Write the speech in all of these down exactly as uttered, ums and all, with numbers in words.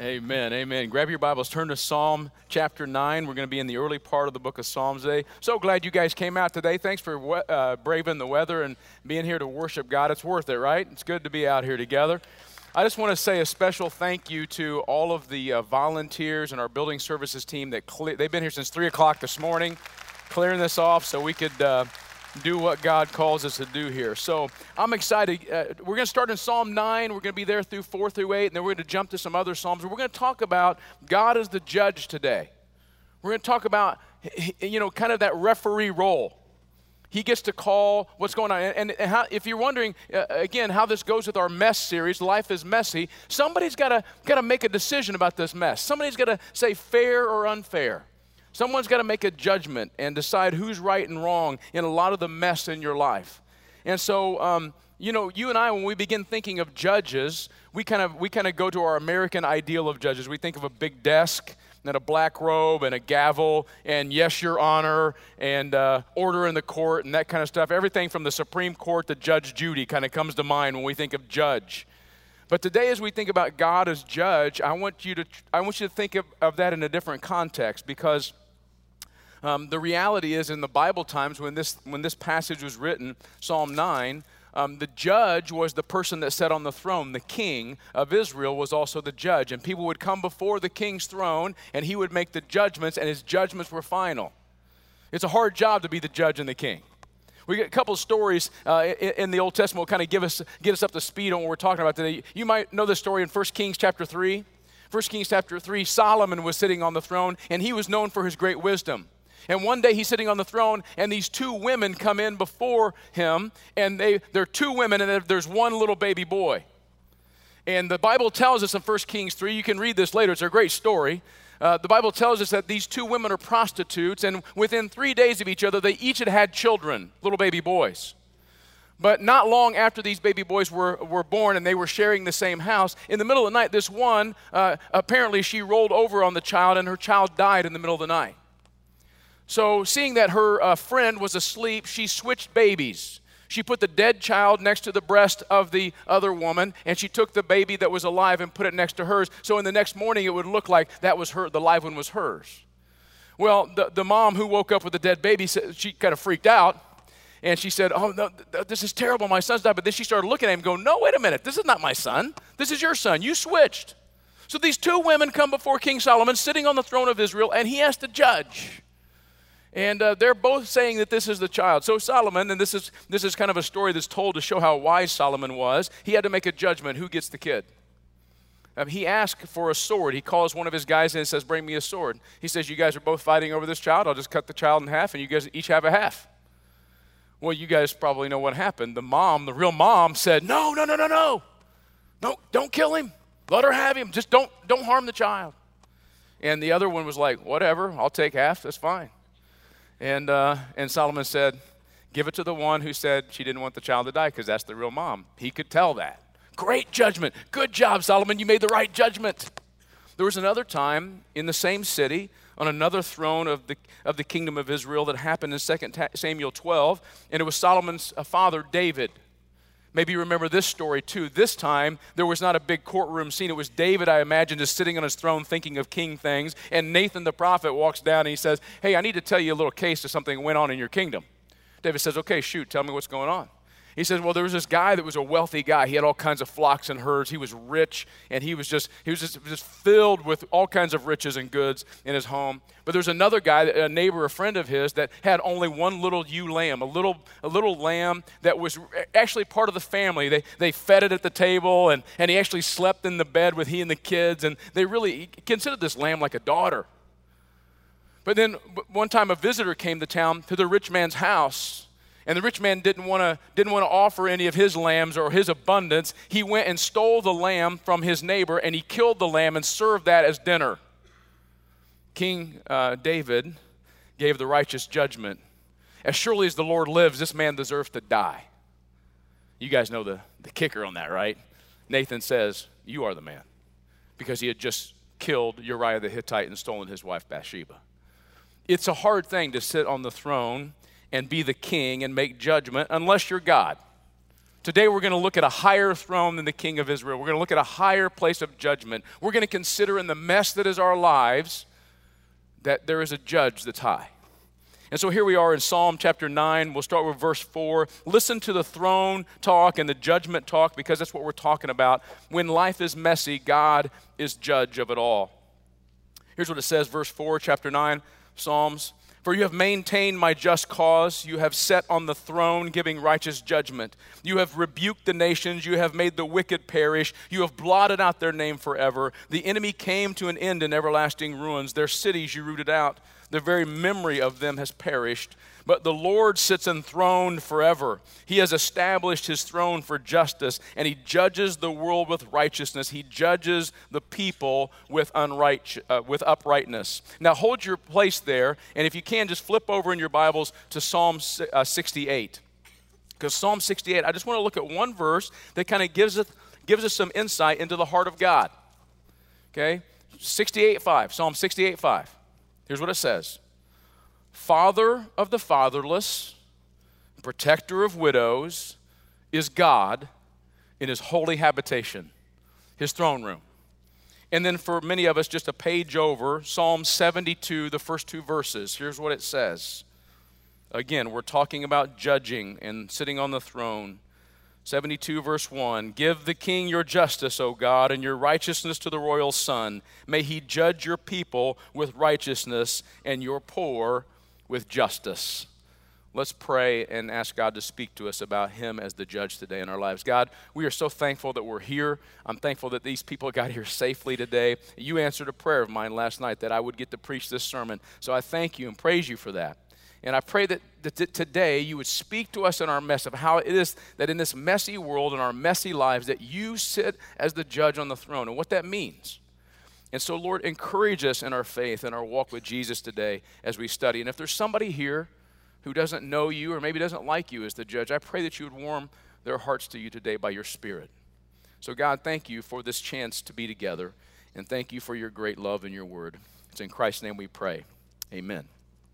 Amen, amen. Grab your Bibles, turn to Psalm chapter nine. We're going to be in the early part of the book of Psalms today. So glad you guys came out today. Thanks for we- uh, braving the weather and being here to worship God. It's worth it, right? It's good to be out here together. I just want to say a special thank you to all of the uh, volunteers and our building services team that cle- they've been here since three o'clock this morning, clearing this off so we could uh, do what God calls us to do here. So I'm excited. Uh, we're going to start in Psalm nine. We're going to be there through four through eight, and then we're going to jump to some other Psalms. We're going to talk about God as the judge today. We're going to talk about, you know, kind of that referee role. He gets to call what's going on. And, and how, if you're wondering, uh, again, how this goes with our mess series, Life is Messy, somebody's got to got to make a decision about this mess. Somebody's got to say fair or unfair. Someone's got to make a judgment and decide who's right and wrong in a lot of the mess in your life. And so, um, you know, you and I, when we begin thinking of judges, we kind of we kind of go to our American ideal of judges. We think of a big desk and a black robe and a gavel and yes, your honor and uh, order in the court and that kind of stuff. Everything from the Supreme Court to Judge Judy kind of comes to mind when we think of judge. But today, as we think about God as judge, I want you to I want you to think of, of that in a different context, because um, the reality is, in the Bible times when this when this passage was written, Psalm nine, um, the judge was the person that sat on the throne. The king of Israel was also the judge, and people would come before the king's throne, and he would make the judgments, and his judgments were final. It's a hard job to be the judge and the king. We get a couple of stories uh, in, in the Old Testament will kind of give us get us up to speed on what we're talking about today. You might know this story in First Kings chapter three. First Kings chapter three, Solomon was sitting on the throne, and he was known for his great wisdom. And one day he's sitting on the throne, and these two women come in before him, and they, they're two women, and there's one little baby boy. And the Bible tells us in First Kings three, you can read this later, it's a great story. Uh, the Bible tells us that these two women are prostitutes, and within three days of each other, they each had had children, little baby boys. But not long after these baby boys were, were born and they were sharing the same house, in the middle of the night, this one, uh, apparently she rolled over on the child, and her child died in the middle of the night. So seeing that her uh, friend was asleep, she switched babies. She put the dead child next to the breast of the other woman, and she took the baby that was alive and put it next to hers. So in the next morning, it would look like that was her, the live one was hers. Well, the, the mom who woke up with the dead baby, she kind of freaked out, and she said, oh, no, this is terrible, my son's died. But then she started looking at him going, no, wait a minute, this is not my son. This is your son. You switched. So these two women come before King Solomon, sitting on the throne of Israel, and he has to judge. And uh, they're both saying that this is the child. So Solomon, and this is this is kind of a story that's told to show how wise Solomon was, he had to make a judgment, who gets the kid. Um, he asked for a sword. He calls one of his guys in and says, bring me a sword. He says, you guys are both fighting over this child. I'll just cut the child in half, and you guys each have a half. Well, you guys probably know what happened. The mom, the real mom, said, no, no, no, no, no. No, don't kill him. Let her have him. Just don't, don't harm the child. And the other one was like, whatever, I'll take half. That's fine. And uh, and Solomon said, give it to the one who said she didn't want the child to die, because that's the real mom. He could tell that. Great judgment. Good job, Solomon. You made the right judgment. There was another time in the same city, on another throne of the of the kingdom of Israel, that happened in Second Samuel twelve, and it was Solomon's father, David. Maybe you remember this story too. This time, there was not a big courtroom scene. It was David, I imagine, just sitting on his throne thinking of king things. And Nathan the prophet walks down and he says, hey, I need to tell you a little case of something that went on in your kingdom. David says, okay, shoot, tell me what's going on. He says, well, there was this guy that was a wealthy guy. He had all kinds of flocks and herds. He was rich, and he was just he was just, just filled with all kinds of riches and goods in his home. But there's another guy, a neighbor, a friend of his, that had only one little ewe lamb, a little a little lamb that was actually part of the family. They they fed it at the table, and, and he actually slept in the bed with he and the kids, and they really considered this lamb like a daughter. But then one time a visitor came to town to the rich man's house, and the rich man didn't want to didn't want to offer any of his lambs or his abundance. He went and stole the lamb from his neighbor, and he killed the lamb and served that as dinner. King uh, David gave the righteous judgment. As surely as the Lord lives, this man deserves to die. You guys know the, the kicker on that, right? Nathan says, you are the man, because he had just killed Uriah the Hittite and stolen his wife Bathsheba. It's a hard thing to sit on the throne and be the king and make judgment unless you're God. Today we're going to look at a higher throne than the King of Israel. We're going to look at a higher place of judgment. We're going to consider in the mess that is our lives that there is a judge that's high. And so here we are in Psalm chapter nine. We'll start with verse four. Listen to the throne talk and the judgment talk, because that's what we're talking about. When life is messy, God is judge of it all. Here's what it says, verse four, chapter nine, Psalms. For you have maintained my just cause. You have set on the throne, giving righteous judgment. You have rebuked the nations. You have made the wicked perish. You have blotted out their name forever. The enemy came to an end in everlasting ruins. Their cities you rooted out. The very memory of them has perished. But the Lord sits enthroned forever. He has established his throne for justice, and he judges the world with righteousness. He judges the people with, unright, uh, with uprightness. Now hold your place there, and if you can, just flip over in your Bibles to Psalm uh, sixty-eight. Because Psalm sixty-eight, I just want to look at one verse that kind of gives, it, gives us some insight into the heart of God. Okay? sixty-eight five, Psalm sixty-eight five. Here's what it says. Father of the fatherless, protector of widows, is God in his holy habitation, his throne room. And then for many of us, just a page over, Psalm seventy-two, the first two verses. Here's what it says. Again, we're talking about judging and sitting on the throne. seventy-two verse one, give the king your justice, O God, and your righteousness to the royal son. May he judge your people with righteousness and your poor with justice. Let's pray and ask God to speak to us about him as the judge today in our lives. God, we are so thankful that we're here. I'm thankful that these people got here safely today. You answered a prayer of mine last night that I would get to preach this sermon. So I thank you and praise you for that. And I pray that, that today you would speak to us in our mess of how it is that in this messy world, in our messy lives, that you sit as the judge on the throne and what that means. And so, Lord, encourage us in our faith and our walk with Jesus today as we study. And if there's somebody here who doesn't know you or maybe doesn't like you as the judge, I pray that you would warm their hearts to you today by your Spirit. So, God, thank you for this chance to be together, and thank you for your great love and your word. It's in Christ's name we pray. Amen.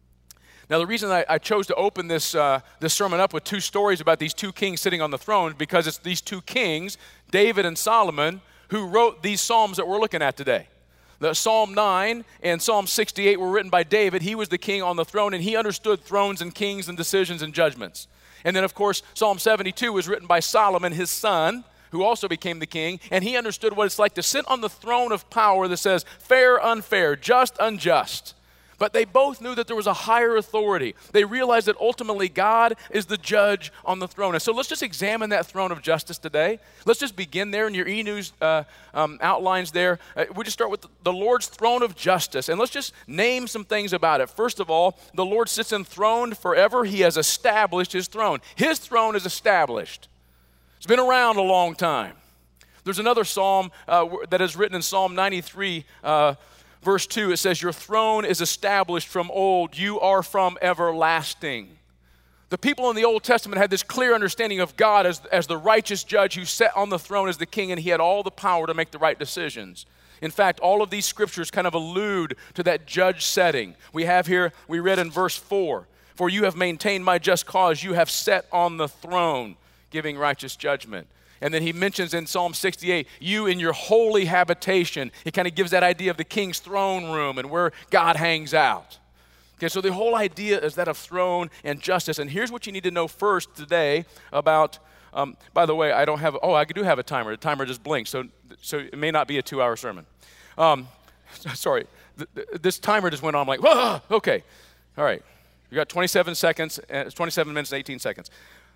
Now, the reason I, I chose to open this, uh, this sermon up with two stories about these two kings sitting on the throne, because it's these two kings, David and Solomon, who wrote these psalms that we're looking at today. The Psalm nine and Psalm sixty-eight were written by David. He was the king on the throne, and he understood thrones and kings and decisions and judgments. And then, of course, Psalm seventy-two was written by Solomon, his son, who also became the king, and he understood what it's like to sit on the throne of power that says fair, unfair, just, unjust. But they both knew that there was a higher authority. They realized that ultimately God is the judge on the throne. And so let's just examine that throne of justice today. Let's just begin there in your e-news uh, um, outlines there. Uh, we just start with the Lord's throne of justice. And let's just name some things about it. First of all, the Lord sits enthroned forever. He has established his throne. His throne is established. It's been around a long time. There's another psalm uh, that is written in Psalm ninety-three, uh, verse two, it says, your throne is established from old. You are from everlasting. The people in the Old Testament had this clear understanding of God as, as the righteous judge who sat on the throne as the king, and he had all the power to make the right decisions. In fact, all of these scriptures kind of allude to that judge setting. We have here, we read in verse four, for you have maintained my just cause. You have sat on the throne, giving righteous judgment. And then he mentions in Psalm sixty-eight, you in your holy habitation. It kind of gives that idea of the king's throne room and where God hangs out. Okay, so the whole idea is that of throne and justice. And here's what you need to know first today about, um, by the way, I don't have, oh, I do have a timer. The timer just blinked, so, so it may not be a two-hour sermon. Um, sorry, th- th- this timer just went on. I'm like, whoa, okay. All right, you got twenty-seven seconds, uh, twenty-seven minutes and eighteen seconds.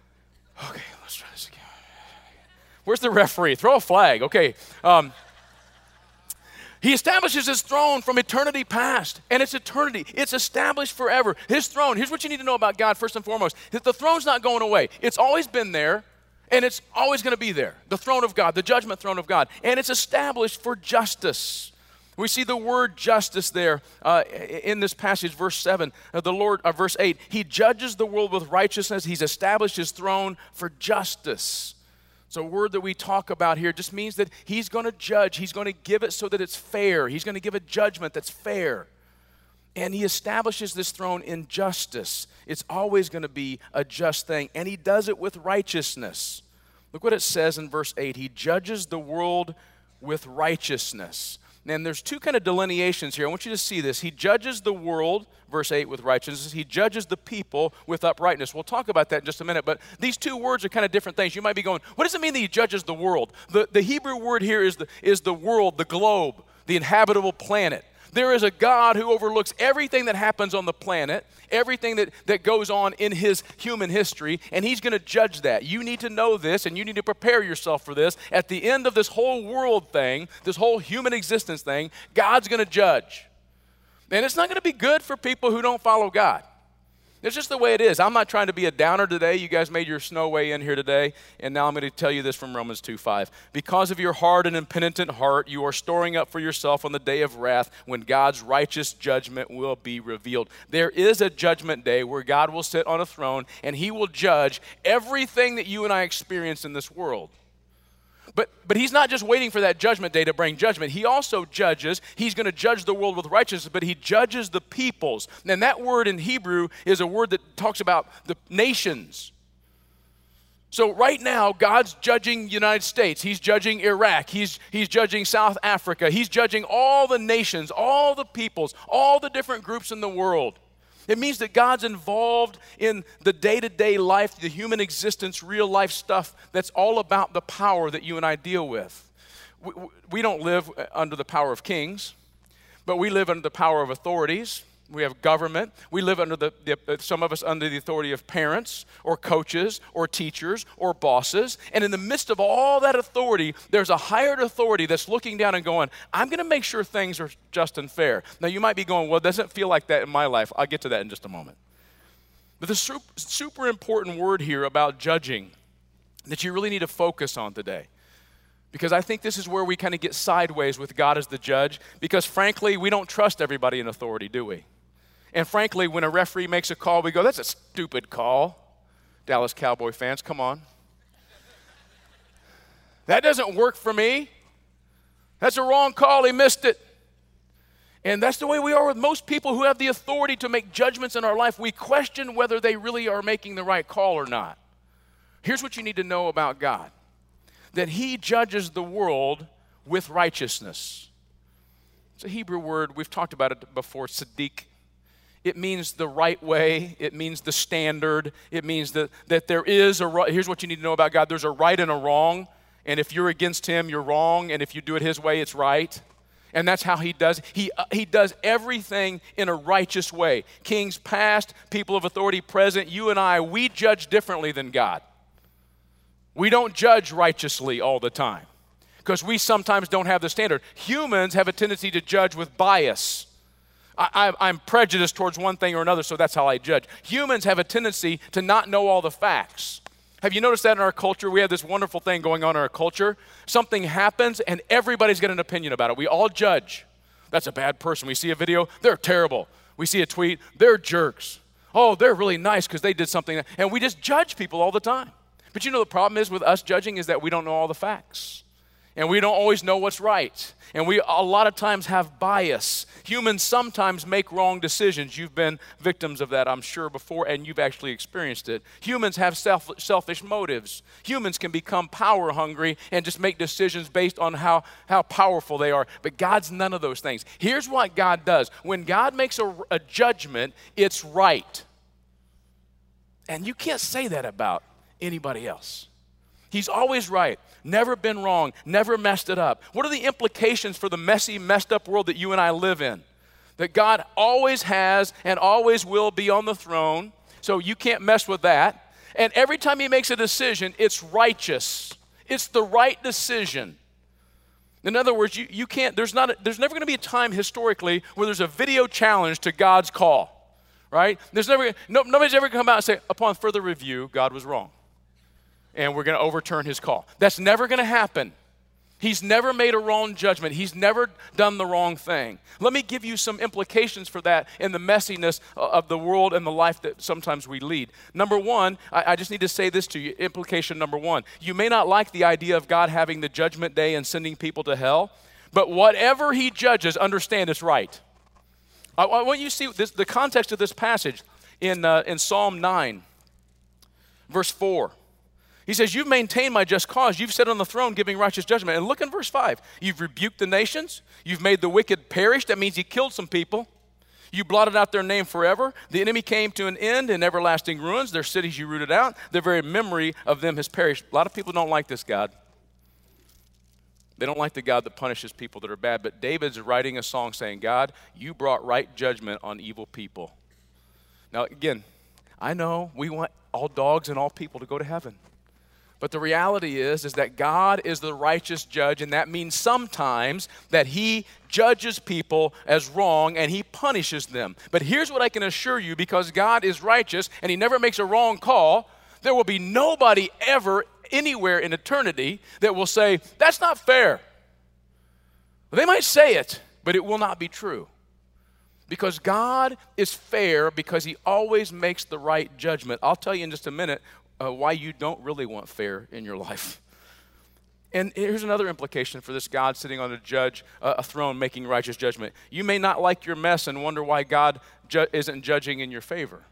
Okay, let's try this again. Where's the referee? Throw a flag. Okay. Um, he establishes his throne from eternity past, and it's eternity. It's established forever. His throne, here's what you need to know about God first and foremost. The throne's not going away. It's always been there, and it's always going to be there. The throne of God, the judgment throne of God. And it's established for justice. We see the word justice there uh, in this passage, verse seven. Uh, the Lord, uh, verse eight, he judges the world with righteousness. He's established his throne for justice. So a word that we talk about here just means that he's going to judge. He's going to give it so that it's fair. He's going to give a judgment that's fair. And he establishes this throne in justice. It's always going to be a just thing. And he does it with righteousness. Look what it says in verse eight. He judges the world with righteousness. And there's two kind of delineations here. I want you to see this. He judges the world, verse eight, with righteousness. He judges the people with uprightness. We'll talk about that in just a minute, but these two words are kind of different things. You might be going, what does it mean that he judges the world? The, the Hebrew word here is the, is the world, the globe, the inhabitable planet. There is a God who overlooks everything that happens on the planet, everything that, that goes on in his human history, and he's going to judge that. You need to know this, and you need to prepare yourself for this. At the end of this whole world thing, this whole human existence thing, God's going to judge. And it's not going to be good for people who don't follow God. It's just the way it is. I'm not trying to be a downer today. You guys made your snow way in here today, and now I'm going to tell you this from Romans two five. Because of your hard and impenitent heart, you are storing up for yourself on the day of wrath when God's righteous judgment will be revealed. There is a judgment day where God will sit on a throne, and he will judge everything that you and I experience in this world. But, but he's not just waiting for that judgment day to bring judgment. He also judges. He's going to judge the world with righteousness, but he judges the peoples. And that word in Hebrew is a word that talks about the nations. So right now, God's judging the United States. He's judging Iraq. He's, he's judging South Africa. He's judging all the nations, all the peoples, all the different groups in the world. It means that God's involved in the day-to-day life, the human existence, real life stuff that's all about the power that you and I deal with. We, we don't live under the power of kings, but we live under the power of authorities. We have government. We live under the, the, some of us under the authority of parents or coaches or teachers or bosses. And in the midst of all that authority, there's a hired authority that's looking down and going, I'm going to make sure things are just and fair. Now, you might be going, well, it doesn't feel like that in my life. I'll get to that in just a moment. But the super, super important word here about judging that you really need to focus on today, because I think this is where we kind of get sideways with God as the judge, because frankly, we don't trust everybody in authority, do we? And frankly, when a referee makes a call, we go, that's a stupid call. Dallas Cowboy fans, come on. That doesn't work for me. That's a wrong call. He missed it. And that's the way we are with most people who have the authority to make judgments in our life. We question whether they really are making the right call or not. Here's what you need to know about God, that he judges the world with righteousness. It's a Hebrew word. We've talked about it before, tzaddik. It means the right way. It means the standard. It means that, that there is a right. Here's what you need to know about God. There's a right and a wrong. And if you're against him, you're wrong. And if you do it his way, it's right. And that's how he does. He, uh, he does everything in a righteous way. Kings past, people of authority present, you and I, we judge differently than God. We don't judge righteously all the time because we sometimes don't have the standard. Humans have a tendency to judge with bias. I, I'm prejudiced towards one thing or another, so that's how I judge. Humans have a tendency to not know all the facts. Have you noticed that in our culture? We have this wonderful thing going on in our culture. Something happens, and everybody's got an opinion about it. We all judge. That's a bad person. We see a video, they're terrible. We see a tweet, they're jerks. Oh, they're really nice because they did something. And we just judge people all the time. But you know the problem is with us judging is that we don't know all the facts. And we don't always know what's right. And we a lot of times have bias. Humans sometimes make wrong decisions. You've been victims of that, I'm sure, before, and you've actually experienced it. Humans have self, selfish motives. Humans can become power hungry and just make decisions based on how, how powerful they are. But God's none of those things. Here's what God does. When God makes a, a judgment, it's right. And you can't say that about anybody else. He's always right, never been wrong, never messed it up. What are the implications for the messy, messed up world that you and I live in? That God always has and always will be on the throne, so you can't mess with that. And every time he makes a decision, it's righteous. It's the right decision. In other words, you, you can't, there's, not a, there's never going to be a time historically where there's a video challenge to God's call, right? There's never, no, nobody's ever come out and say, upon further review, God was wrong. And we're going to overturn his call. That's never going to happen. He's never made a wrong judgment. He's never done the wrong thing. Let me give you some implications for that in the messiness of the world and the life that sometimes we lead. Number one, I, I just need to say this to you. Implication number one. You may not like the idea of God having the judgment day and sending people to hell, but whatever he judges, understand it's right. I, I want you to see this, the context of this passage in, uh, in Psalm nine, verse four. He says, you've maintained my just cause. You've sat on the throne giving righteous judgment. And look in verse five. You've rebuked the nations. You've made the wicked perish. That means he killed some people. You blotted out their name forever. The enemy came to an end in everlasting ruins. Their cities you rooted out. Their very memory of them has perished. A lot of people don't like this God. They don't like the God that punishes people that are bad. But David's writing a song saying, God, you brought right judgment on evil people. Now, again, I know we want all dogs and all people to go to heaven. But the reality is, is that God is the righteous judge, and that means sometimes that he judges people as wrong and he punishes them. But here's what I can assure you, because God is righteous and he never makes a wrong call, there will be nobody ever anywhere in eternity that will say, that's not fair. They might say it, but it will not be true. Because God is fair because he always makes the right judgment. I'll tell you in just a minute uh, why you don't really want fair in your life. And here's another implication for this God sitting on a judge, uh, a throne making righteous judgment. You may not like your mess and wonder why God ju- isn't judging in your favor.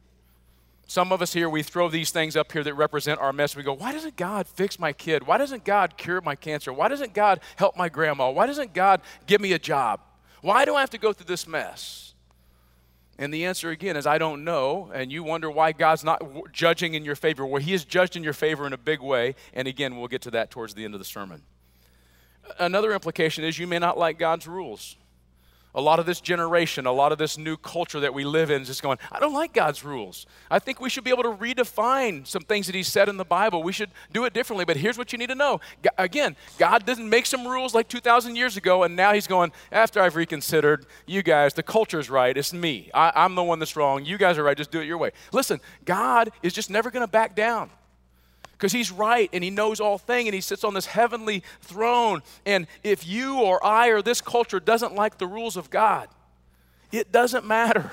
Some of us here, we throw these things up here that represent our mess. We go, why doesn't God fix my kid? Why doesn't God cure my cancer? Why doesn't God help my grandma? Why doesn't God give me a job? Why do I have to go through this mess? And the answer again is I don't know, and you wonder why God's not w- judging in your favor. Well, he is judged in your favor in a big way, and again, we'll get to that towards the end of the sermon. Another implication is you may not like God's rules. A lot of this generation, a lot of this new culture that we live in is just going, I don't like God's rules. I think we should be able to redefine some things that he said in the Bible. We should do it differently, but here's what you need to know. G- again, God didn't make some rules like two thousand years ago, and now he's going, after I've reconsidered, you guys, the culture's right, it's me. I- I'm the one that's wrong. You guys are right, just do it your way. Listen, God is just never going to back down. Because he's right and he knows all things and he sits on this heavenly throne. And if you or I or this culture doesn't like the rules of God, it doesn't matter.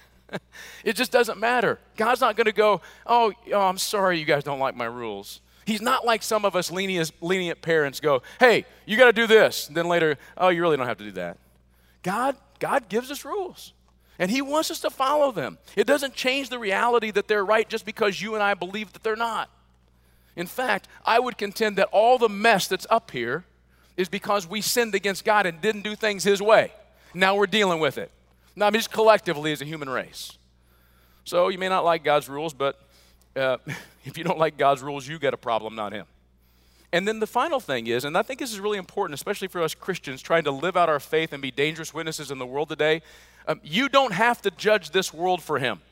It just doesn't matter. God's not going to go, oh, oh, I'm sorry you guys don't like my rules. He's not like some of us lenient, lenient parents go, hey, you got to do this. And then later, oh, you really don't have to do that. God, God gives us rules. And he wants us to follow them. It doesn't change the reality that they're right just because you and I believe that they're not. In fact, I would contend that all the mess that's up here is because we sinned against God and didn't do things his way. Now we're dealing with it. Now, I mean, just collectively as a human race. So you may not like God's rules, but uh, if you don't like God's rules, you got a problem, not him. And then the final thing is, and I think this is really important, especially for us Christians trying to live out our faith and be dangerous witnesses in the world today, um, you don't have to judge this world for him.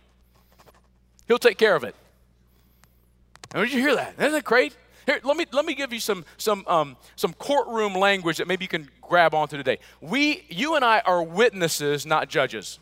He'll take care of it. Now, did you hear that? Isn't that great? Here, let me let me give you some some um, some courtroom language that maybe you can grab onto today. We, you and I, are witnesses, not judges.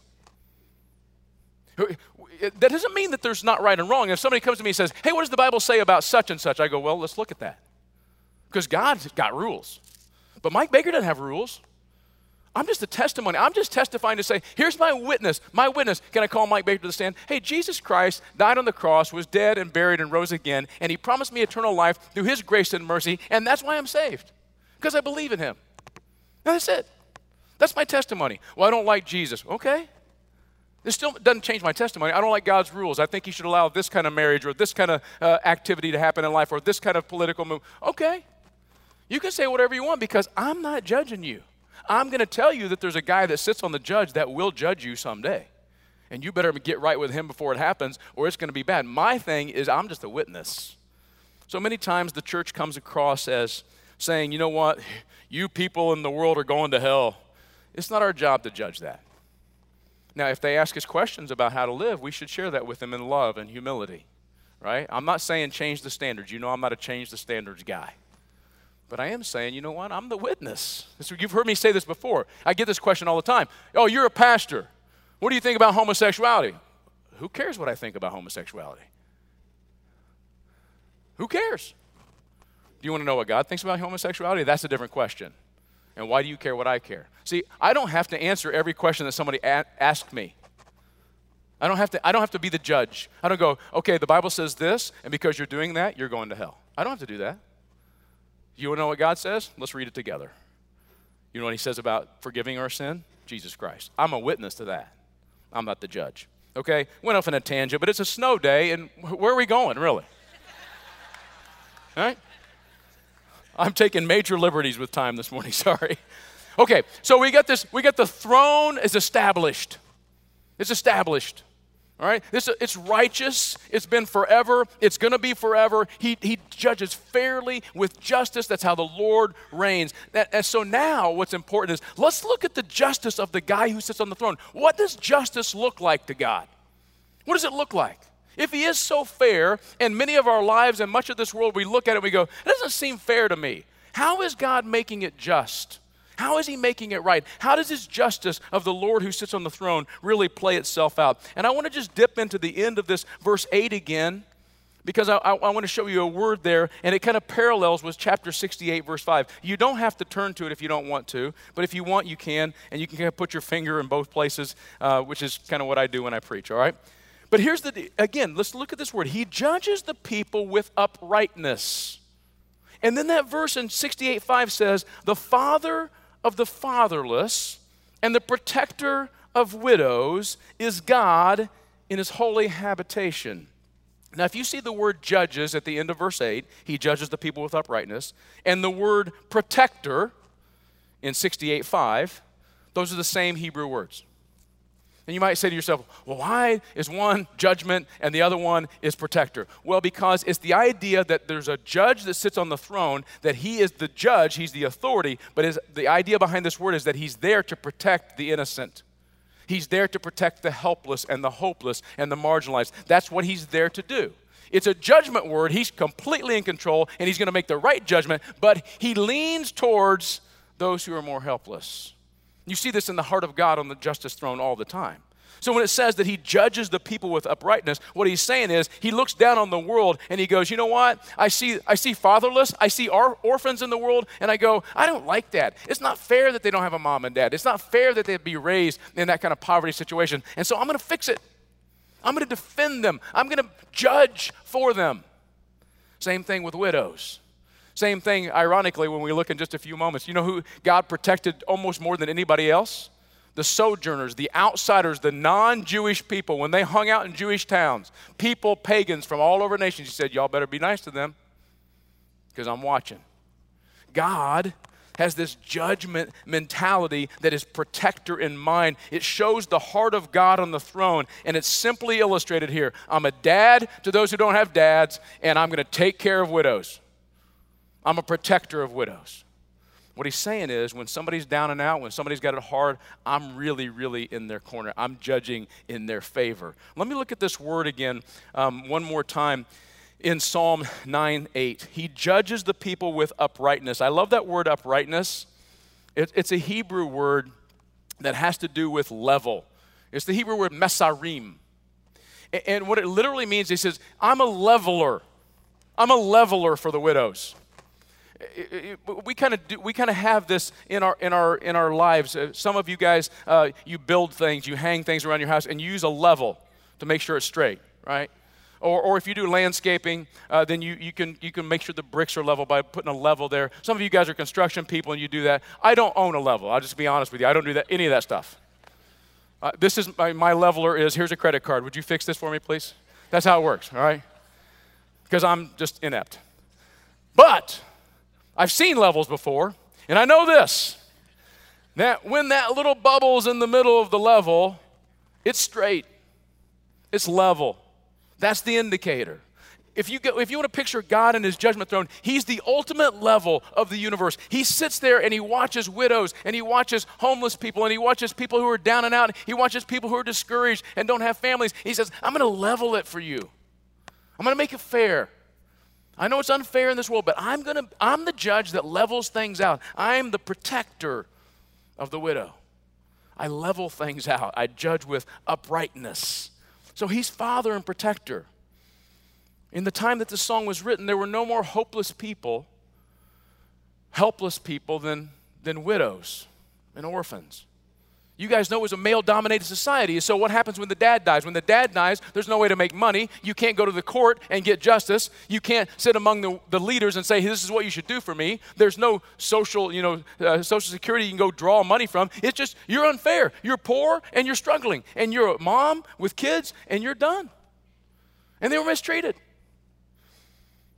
That doesn't mean that there's not right and wrong. If somebody comes to me and says, "Hey, what does the Bible say about such and such?" I go, "Well, let's look at that," because God's got rules, but Mike Baker doesn't have rules. I'm just a testimony. I'm just testifying to say, here's my witness. My witness. Can I call Mike Baker to the stand? Hey, Jesus Christ died on the cross, was dead and buried and rose again, and he promised me eternal life through his grace and mercy, and that's why I'm saved, because I believe in him. And that's it. That's my testimony. Well, I don't like Jesus. Okay. This still doesn't change my testimony. I don't like God's rules. I think he should allow this kind of marriage or this kind of uh, activity to happen in life or this kind of political move. Okay. You can say whatever you want because I'm not judging you. I'm going to tell you that there's a guy that sits on the judge that will judge you someday. And you better get right with him before it happens or it's going to be bad. My thing is I'm just a witness. So many times the church comes across as saying, you know what, you people in the world are going to hell. It's not our job to judge that. Now, if they ask us questions about how to live, we should share that with them in love and humility, right? I'm not saying change the standards. You know I'm not a change the standards guy. But I am saying, you know what? I'm the witness. You've heard me say this before. I get this question all the time. Oh, you're a pastor. What do you think about homosexuality? Who cares what I think about homosexuality? Who cares? Do you want to know what God thinks about homosexuality? That's a different question. And why do you care what I care? See, I don't have to answer every question that somebody a- asks me. I don't have to, I don't have to be the judge. I don't go, okay, the Bible says this, and because you're doing that, you're going to hell. I don't have to do that. You want to know what God says? Let's read it together. You know what he says about forgiving our sin? Jesus Christ. I'm a witness to that. I'm not the judge. Okay? Went off in a tangent, but it's a snow day, and where are we going, really? All right? I'm taking major liberties with time this morning, sorry. Okay, so we got this, we got the throne is established. It's established. All right? This, it's righteous. It's been forever. It's going to be forever. He, he judges fairly with justice. That's how the Lord reigns. That, and so now what's important is let's look at the justice of the guy who sits on the throne. What does justice look like to God? What does it look like? If he is so fair, and many of our lives and much of this world, we look at it and we go, it doesn't seem fair to me. How is God making it just? How is he making it right? How does his justice of the Lord who sits on the throne really play itself out? And I want to just dip into the end of this verse eight again, because I, I, I want to show you a word there, and it kind of parallels with chapter sixty-eight, verse five. You don't have to turn to it if you don't want to, but if you want, you can, and you can kind of put your finger in both places, uh, which is kind of what I do when I preach, all right? But here's the, again, let's look at this word. He judges the people with uprightness. And then that verse in sixty-eight five says, the Father of the fatherless and the protector of widows is God in his holy habitation. Now, if you see the word judges at the end of verse eight, he judges the people with uprightness, and the word protector in sixty-eight five, those are the same Hebrew words. And you might say to yourself, well, why is one judgment and the other one is protector? Well, because it's the idea that there's a judge that sits on the throne, that he is the judge, he's the authority, but is, the idea behind this word is that he's there to protect the innocent. He's there to protect the helpless and the hopeless and the marginalized. That's what he's there to do. It's a judgment word. He's completely in control, and he's going to make the right judgment, but he leans towards those who are more helpless. You see this in the heart of God on the justice throne all the time. So when it says that he judges the people with uprightness, what he's saying is he looks down on the world and he goes, you know what? I see I see fatherless, I see or- orphans in the world, and I go, I don't like that. It's not fair that they don't have a mom and dad. It's not fair that they'd be raised in that kind of poverty situation. And so I'm going to fix it. I'm going to defend them. I'm going to judge for them. Same thing with widows. Same thing, ironically, when we look in just a few moments. You know who God protected almost more than anybody else? The sojourners, the outsiders, the non-Jewish people. When they hung out in Jewish towns, people, pagans from all over nations, he said, y'all better be nice to them because I'm watching. God has this judgment mentality that is protector in mind. It shows the heart of God on the throne, and it's simply illustrated here. I'm a dad to those who don't have dads, and I'm going to take care of widows. I'm a protector of widows. What he's saying is when somebody's down and out, when somebody's got it hard, I'm really, really in their corner. I'm judging in their favor. Let me look at this word again um, one more time in Psalm nine eight. He judges the people with uprightness. I love that word uprightness. It, it's a Hebrew word that has to do with level. It's the Hebrew word mesarim. And, and what it literally means, he says, I'm a leveler. I'm a leveler for the widows. It, it, we kind of do, we kind of have this in our in our in our lives. Uh, some of you guys, uh, you build things, you hang things around your house, and you use a level to make sure it's straight, right? Or, or if you do landscaping, uh, then you, you can you can make sure the bricks are level by putting a level there. Some of you guys are construction people, and you do that. I don't own a level. I'll just be honest with you. I don't do that any of that stuff. Uh, this is my, my leveler is here's a credit card. Would you fix this for me, please? That's how it works, all right? Because I'm just inept. But I've seen levels before, and I know this, that when that little bubble's in the middle of the level, it's straight. It's level. That's the indicator. If you go, if you want to picture God in his judgment throne, he's the ultimate level of the universe. He sits there and he watches widows, and he watches homeless people, and he watches people who are down and out. He watches people who are discouraged and don't have families. He says, I'm going to level it for you. I'm going to make it fair. I know it's unfair in this world, but I'm going to I'm the judge that levels things out. I'm the protector of the widow. I level things out. I judge with uprightness. So he's father and protector. In the time that this song was written, there were no more hopeless people, helpless people than, than widows and orphans. You guys know it was a male-dominated society. So what happens when the dad dies? When the dad dies, there's no way to make money. You can't go to the court and get justice. You can't sit among the, the leaders and say, hey, this is what you should do for me. There's no social, you know, uh, social security you can go draw money from. It's just, you're unfair. You're poor and you're struggling. And you're a mom with kids and you're done. And they were mistreated.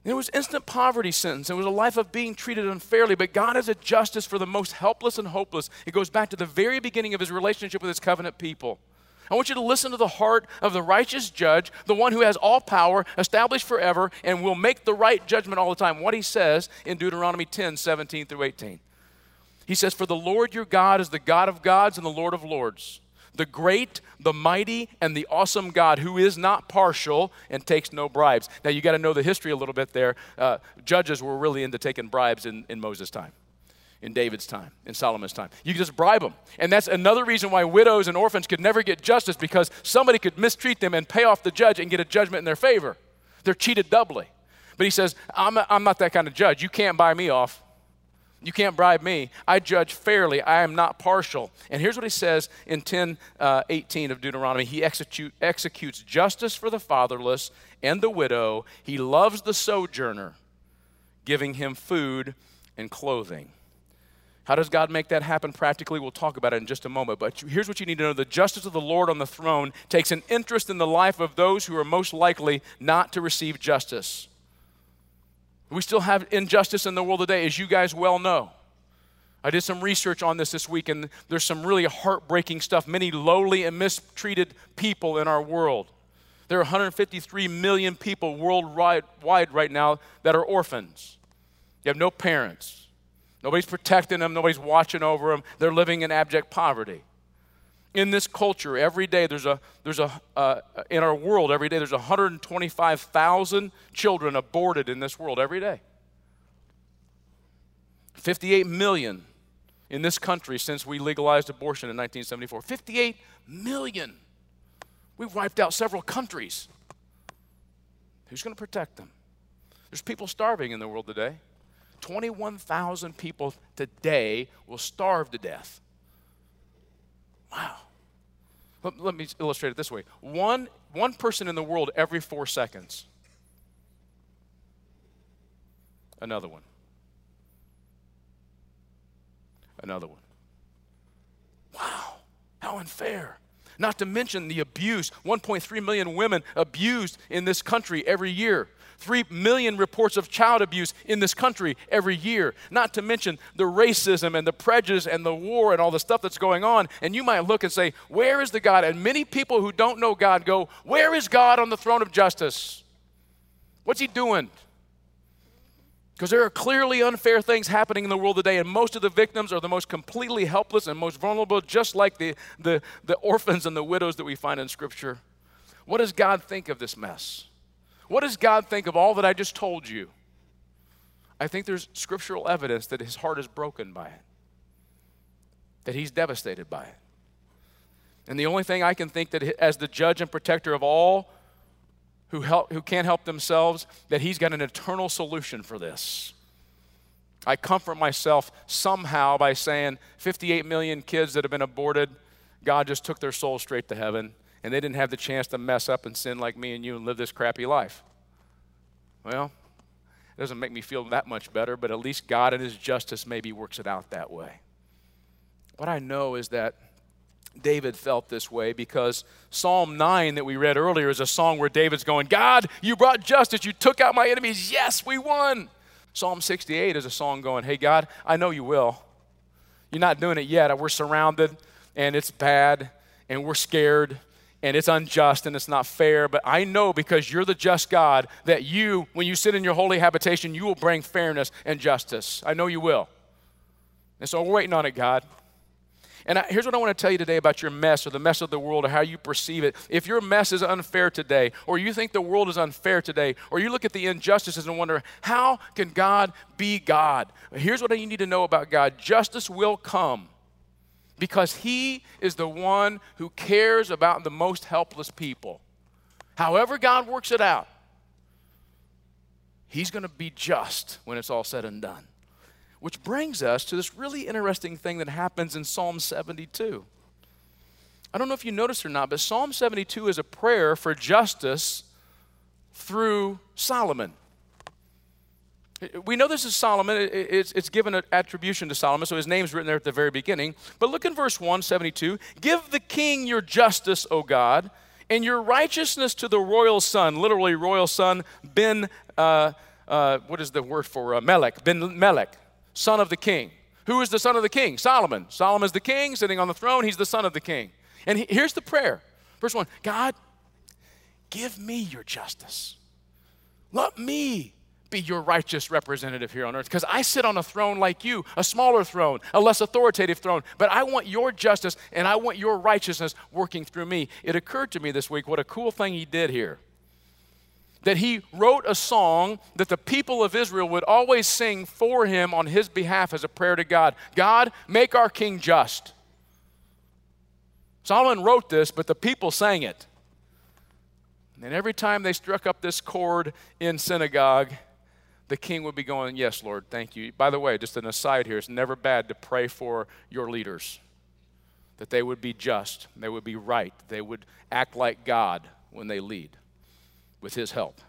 It was instant poverty sentence. It was a life of being treated unfairly, but God has a justice for the most helpless and hopeless. It goes back to the very beginning of his relationship with his covenant people. I want you to listen to the heart of the righteous judge, the one who has all power, established forever, and will make the right judgment all the time. What he says in Deuteronomy ten, seventeen through eighteen. He says, "For the Lord your God is the God of gods and the Lord of lords, the great, the mighty, and the awesome God who is not partial and takes no bribes." Now, you got to know the history a little bit there. Uh, judges were really into taking bribes in, in Moses' time, in David's time, in Solomon's time. You could just bribe them. And that's another reason why widows and orphans could never get justice, because somebody could mistreat them and pay off the judge and get a judgment in their favor. They're cheated doubly. But he says, I'm, I'm not that kind of judge. You can't buy me off. You can't bribe me. I judge fairly. I am not partial. And here's what he says in ten eighteen of Deuteronomy. He execute, executes justice for the fatherless and the widow. He loves the sojourner, giving him food and clothing. How does God make that happen practically? We'll talk about it in just a moment. But here's what you need to know. The justice of the Lord on the throne takes an interest in the life of those who are most likely not to receive justice. We still have injustice in the world today, as you guys well know. I did some research on this this week, and there's some really heartbreaking stuff. Many lowly and mistreated people in our world. There are one hundred fifty-three million people worldwide right now that are orphans. You have no parents. Nobody's protecting them. Nobody's watching over them. They're living in abject poverty. In this culture, every day there's a, there's a uh, in our world, every day there's one hundred twenty-five thousand children aborted in this world every day. fifty-eight million in this country since we legalized abortion in nineteen seventy-four. fifty-eight million. We've wiped out several countries. Who's going to protect them? There's people starving in the world today. twenty-one thousand people today will starve to death. Wow. Let, let me illustrate it this way. One, one person in the world every four seconds. Another one. Another one. Wow. How unfair. Not to mention the abuse. one point three million women abused in this country every year. Three million reports of child abuse in this country every year. Not to mention the racism and the prejudice and the war and all the stuff that's going on. And you might look and say, where is the God? And many people who don't know God go, where is God on the throne of justice? What's he doing? Because there are clearly unfair things happening in the world today, and most of the victims are the most completely helpless and most vulnerable, just like the, the, the orphans and the widows that we find in Scripture. What does God think of this mess? What does God think of all that I just told you? I think there's scriptural evidence that his heart is broken by it, that he's devastated by it. And the only thing I can think that as the judge and protector of all who help, who can't help themselves, that he's got an eternal solution for this. I comfort myself somehow by saying fifty-eight million kids that have been aborted, God just took their soul straight to heaven. And they didn't have the chance to mess up and sin like me and you and live this crappy life. Well, it doesn't make me feel that much better, but at least God in his justice maybe works it out that way. What I know is that David felt this way because Psalm nine that we read earlier is a song where David's going, God, you brought justice. You took out my enemies. Yes, we won. Psalm sixty-eight is a song going, hey, God, I know you will. You're not doing it yet. We're surrounded, and it's bad, and we're scared, and it's unjust and it's not fair, but I know because you're the just God that you, when you sit in your holy habitation, you will bring fairness and justice. I know you will. And so we're waiting on it, God. And I, here's what I want to tell you today about your mess or the mess of the world or how you perceive it. If your mess is unfair today, or you think the world is unfair today, or you look at the injustices and wonder, how can God be God? Here's what you need to know about God. Justice will come. Because he is the one who cares about the most helpless people. However God works it out, he's going to be just when it's all said and done. Which brings us to this really interesting thing that happens in Psalm seventy-two. I don't know if you noticed or not, but Psalm seventy-two is a prayer for justice through Solomon. We know this is Solomon. It's, it's given an attribution to Solomon, so his name's written there at the very beginning. But look in verse one seventy-two. Give the king your justice, O God, and your righteousness to the royal son, literally royal son, Ben uh, uh, what is the word for uh, Melech? Ben Melech, son of the king. Who is the son of the king? Solomon. Solomon is the king sitting on the throne. He's the son of the king. And he, here's the prayer. Verse one, God, give me your justice. Let me be your righteous representative here on earth, because I sit on a throne like you, a smaller throne, a less authoritative throne, but I want your justice and I want your righteousness working through me. It occurred to me this week what a cool thing he did here. That he wrote a song that the people of Israel would always sing for him on his behalf as a prayer to God. God, make our king just. Solomon wrote this, but the people sang it. And every time they struck up this chord in synagogue, the king would be going, yes, Lord, thank you. By the way, just an aside here, it's never bad to pray for your leaders, that they would be just, they would be right, they would act like God when they lead with his help.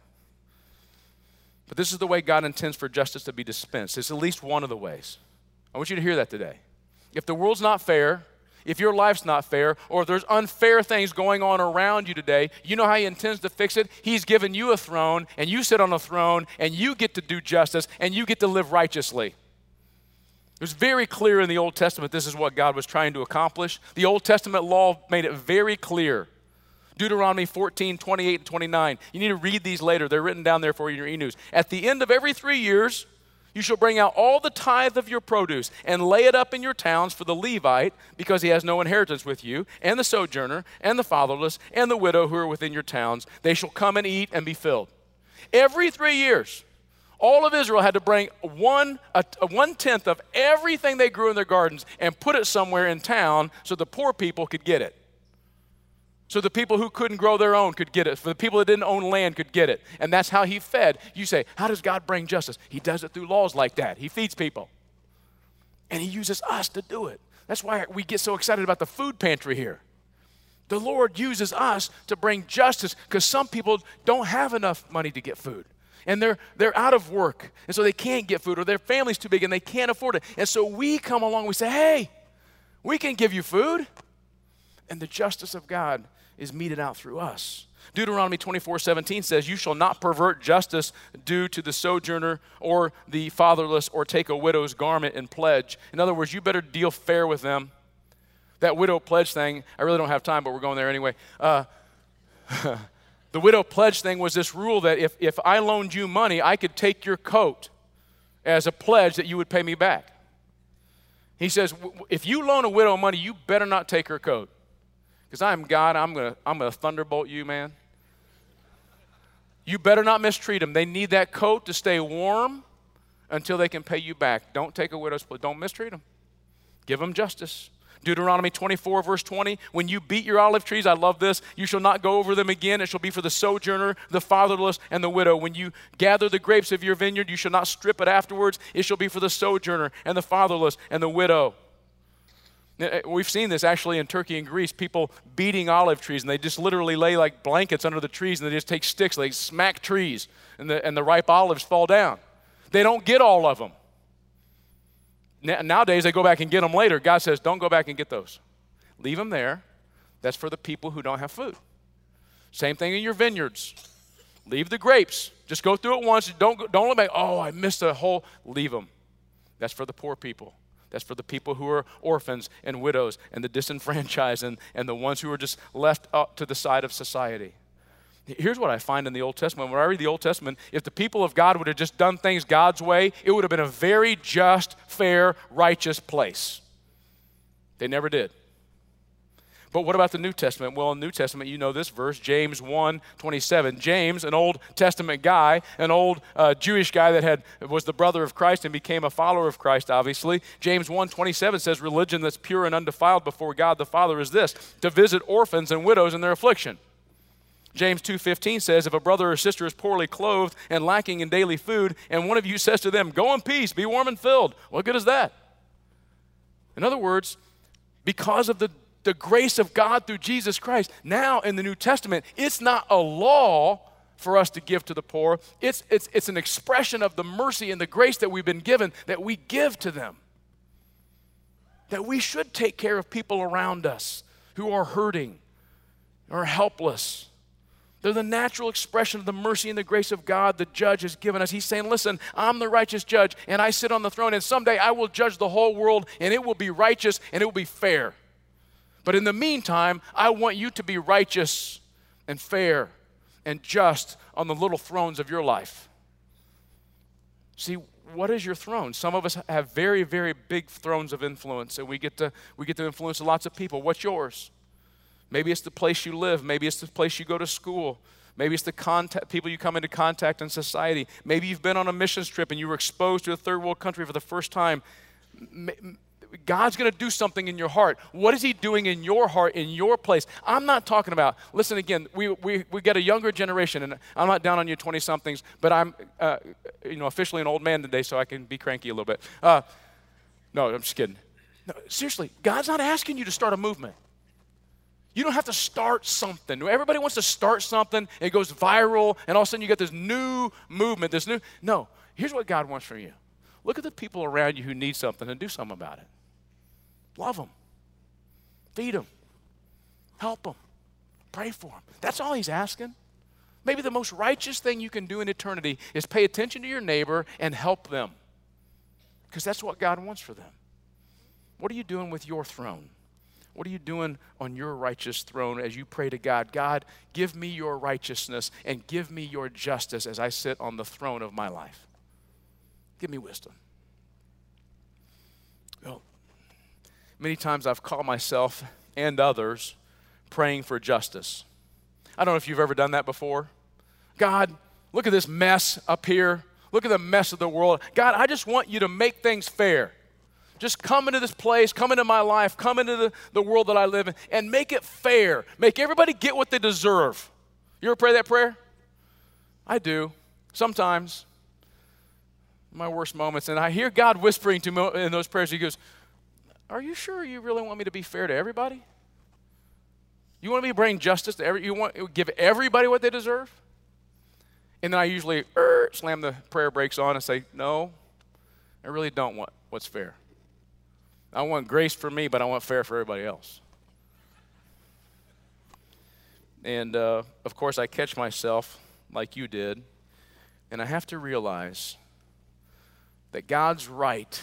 But this is the way God intends for justice to be dispensed. It's at least one of the ways. I want you to hear that today. If the world's not fair, if your life's not fair, or if there's unfair things going on around you today, you know how he intends to fix it? He's given you a throne, and you sit on a throne, and you get to do justice, and you get to live righteously. It was very clear in the Old Testament this is what God was trying to accomplish. The Old Testament law made it very clear. Deuteronomy fourteen, twenty-eight, and twenty-nine. You need to read these later. They're written down there for you in your e-news. At the end of every three years, you shall bring out all the tithe of your produce and lay it up in your towns for the Levite, because he has no inheritance with you, and the sojourner, and the fatherless, and the widow who are within your towns. They shall come and eat and be filled. Every three years, all of Israel had to bring one, a, a one-tenth of everything they grew in their gardens and put it somewhere in town so the poor people could get it. So the people who couldn't grow their own could get it. For the people that didn't own land could get it. And that's how he fed. You say, how does God bring justice? He does it through laws like that. He feeds people. And he uses us to do it. That's why we get so excited about the food pantry here. The Lord uses us to bring justice, because some people don't have enough money to get food. And they're, they're out of work. And so they can't get food, or their family's too big and they can't afford it. And so we come along, we say, hey, we can give you food. And the justice of God is meted out through us. Deuteronomy twenty-four, seventeen says, you shall not pervert justice due to the sojourner or the fatherless, or take a widow's garment in pledge. In other words, you better deal fair with them. That widow pledge thing, I really don't have time, but we're going there anyway. Uh, the widow pledge thing was this rule that if, if I loaned you money, I could take your coat as a pledge that you would pay me back. He says, if you loan a widow money, you better not take her coat. Because I'm God, I'm going to I'm gonna thunderbolt you, man. You better not mistreat them. They need that coat to stay warm until they can pay you back. Don't take a widow's pledge. Don't mistreat them. Give them justice. Deuteronomy twenty-four, verse twenty, when you beat your olive trees, I love this, you shall not go over them again. It shall be for the sojourner, the fatherless, and the widow. When you gather the grapes of your vineyard, you shall not strip it afterwards. It shall be for the sojourner, and the fatherless, and the widow. We've seen this actually in Turkey and Greece, people beating olive trees, and they just literally lay like blankets under the trees, and they just take sticks, they smack trees, and the, and the ripe olives fall down. They don't get all of them. Nowadays, they go back and get them later. God says, don't go back and get those. Leave them there. That's for the people who don't have food. Same thing in your vineyards. Leave the grapes. Just go through it once. Don't, don't look back, oh, I missed a whole. Leave them. That's for the poor people. That's for the people who are orphans and widows and the disenfranchised and, and the ones who are just left up to the side of society. Here's what I find in the Old Testament. When I read the Old Testament, if the people of God would have just done things God's way, it would have been a very just, fair, righteous place. They never did. But what about the New Testament? Well, in the New Testament, you know this verse, James one, twenty-seven. James, an Old Testament guy, an old uh, Jewish guy that had was the brother of Christ and became a follower of Christ, obviously. James one, twenty-seven says, religion that's pure and undefiled before God the Father is this, to visit orphans and widows in their affliction. James two fifteen says, if a brother or sister is poorly clothed and lacking in daily food, and one of you says to them, go in peace, be warm and filled, what good is that? In other words, because of the the grace of God through Jesus Christ, now in the New Testament, it's not a law for us to give to the poor. It's, it's, it's an expression of the mercy and the grace that we've been given that we give to them. That we should take care of people around us who are hurting or helpless. They're the natural expression of the mercy and the grace of God the judge has given us. He's saying, listen, I'm the righteous judge, and I sit on the throne, and someday I will judge the whole world, and it will be righteous, and it will be fair. But in the meantime, I want you to be righteous and fair and just on the little thrones of your life. See, what is your throne? Some of us have very, very big thrones of influence, and we get to, we get to influence lots of people. What's yours? Maybe it's the place you live. Maybe it's the place you go to school. Maybe it's the contact, people you come into contact in society. Maybe you've been on a missions trip and you were exposed to a third world country for the first time. God's going to do something in your heart. What is he doing in your heart, in your place? I'm not talking about, listen again, we we, we get a younger generation, and I'm not down on you twenty-somethings, but I'm uh, you know, officially an old man today, so I can be cranky a little bit. Uh, no, I'm just kidding. No, seriously, God's not asking you to start a movement. You don't have to start something. Everybody wants to start something, and it goes viral, and all of a sudden you get this new movement, this new, no. Here's what God wants from you. Look at the people around you who need something and do something about it. Love them. Feed them. Help them. Pray for them. That's all he's asking. Maybe the most righteous thing you can do in eternity is pay attention to your neighbor and help them, because that's what God wants for them. What are you doing with your throne? What are you doing on your righteous throne as you pray to God? God, give me your righteousness and give me your justice as I sit on the throne of my life. Give me wisdom. Well, many times I've caught myself and others praying for justice. I don't know if you've ever done that before. God, look at this mess up here. Look at the mess of the world. God, I just want you to make things fair. Just come into this place, come into my life, come into the, the world that I live in, and make it fair. Make everybody get what they deserve. You ever pray that prayer? I do, sometimes. My worst moments. And I hear God whispering to me in those prayers. He goes, are you sure you really want me to be fair to everybody? You want me to bring justice to every, you want to give everybody what they deserve? And then I usually er, slam the prayer brakes on and say, no, I really don't want what's fair. I want grace for me, but I want fair for everybody else. And, uh, of course, I catch myself like you did, and I have to realize that God's right.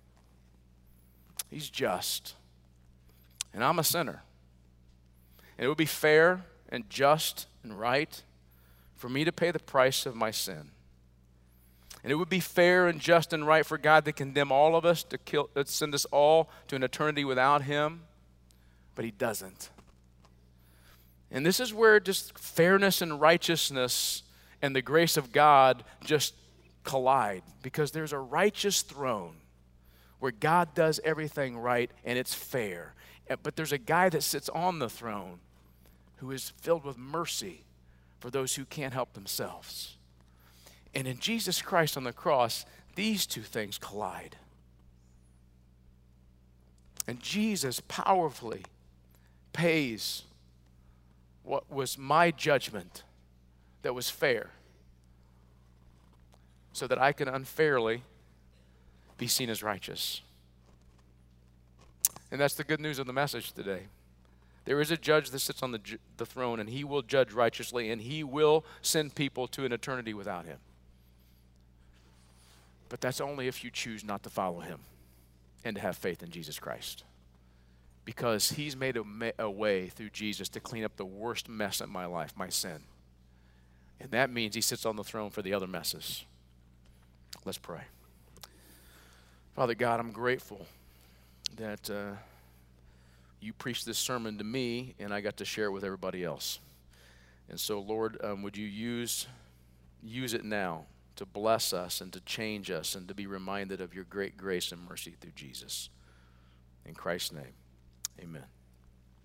He's just. And I'm a sinner. And it would be fair and just and right for me to pay the price of my sin. And it would be fair and just and right for God to condemn all of us, to kill, to send us all to an eternity without him. But he doesn't. And this is where just fairness and righteousness and the grace of God just collide. Because there's a righteous throne where God does everything right and it's fair. But there's a guy that sits on the throne who is filled with mercy for those who can't help themselves. And in Jesus Christ on the cross, these two things collide. And Jesus powerfully pays what was my judgment that was fair, so that I can unfairly be seen as righteous. And that's the good news of the message today. There is a judge that sits on the, ju- the throne, and he will judge righteously, and he will send people to an eternity without him. But that's only if you choose not to follow him and to have faith in Jesus Christ. Because he's made a, ma- a way through Jesus to clean up the worst mess in my life, my sin. And that means he sits on the throne for the other messes. Let's pray. Father God, I'm grateful that uh, you preached this sermon to me and I got to share it with everybody else. And so, Lord, um, would you use, use it now to bless us and to change us and to be reminded of your great grace and mercy through Jesus. In Christ's name, amen.